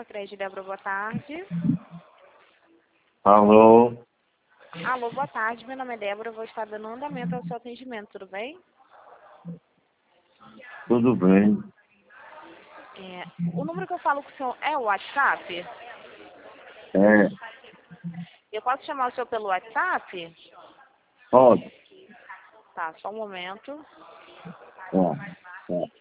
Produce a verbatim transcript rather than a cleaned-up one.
Facred, Débora, boa tarde. Alô? Alô, boa tarde. Meu nome é Débora. Eu vou estar dando andamento ao seu atendimento, tudo bem? Tudo bem. É, o número que eu falo com o senhor é o WhatsApp? É, Eu posso chamar o senhor pelo WhatsApp? pode. Tá, só um momento. Ó, ó.